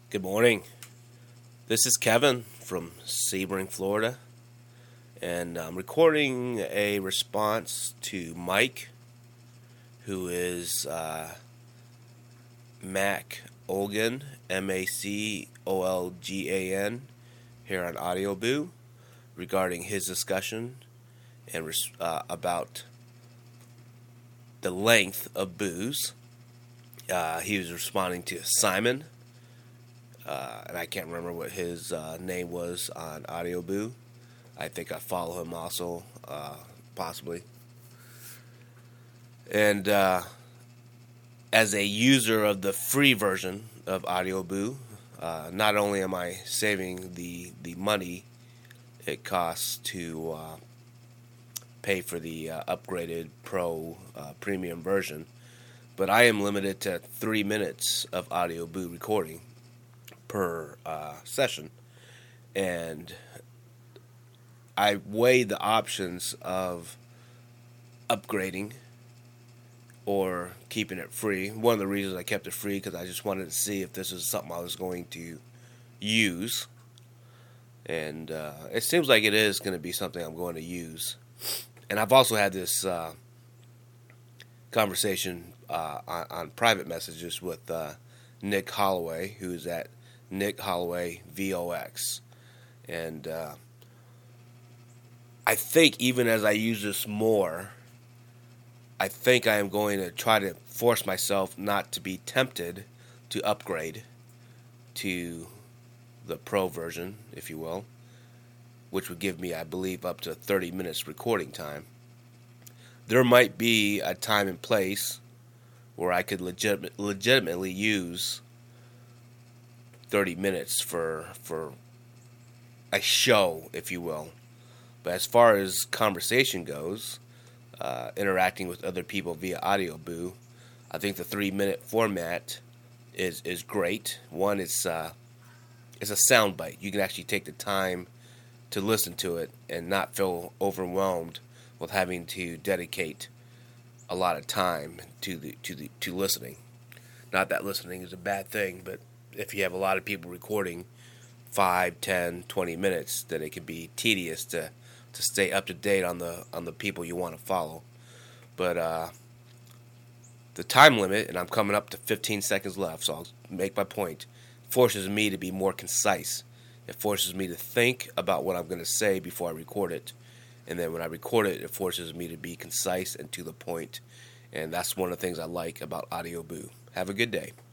Good morning. This is Kevin from Sebring, Florida, and I'm recording a response to Mike, who is Mac Olgan, Macolgan, here on Audio Boo, regarding his discussion and about the length of booze. He was responding to Simon. And I can't remember what his name was on Audio Boo. I think I follow him also, possibly. And as a user of the free version of Audio Boo, not only am I saving the money it costs to pay for the upgraded Pro premium version, but I am limited to 3 minutes of Audio Boo recording per session, and I weighed the options of upgrading or keeping it free. One of the reasons I kept it free because I just wanted to see if this is something I was going to use, and it seems like it is going to be something I'm going to use. And I've also had this conversation on private messages with Nick Holloway, who's at Nick Holloway VOX. And I think even as I use this more, I think I am going to try to force myself not to be tempted to upgrade to the Pro version, if you will, which would give me, I believe, up to 30 minutes recording time. There might be a time and place where I could legitimately use 30 minutes for a show, if you will. But as far as conversation goes, interacting with other people via Audio Boo, I think the 3-minute format is great. One, it's a soundbite. You can actually take the time to listen to it and not feel overwhelmed with having to dedicate a lot of time to listening. Not that listening is a bad thing, but if you have a lot of people recording 5, 10, 20 minutes, then it can be tedious to stay up to date on the people you want to follow. But the time limit, and I'm coming up to 15 seconds left, so I'll make my point, forces me to be more concise. It forces me to think about what I'm going to say before I record it. And then when I record it, it forces me to be concise and to the point. And that's one of the things I like about Audio Boo. Have a good day.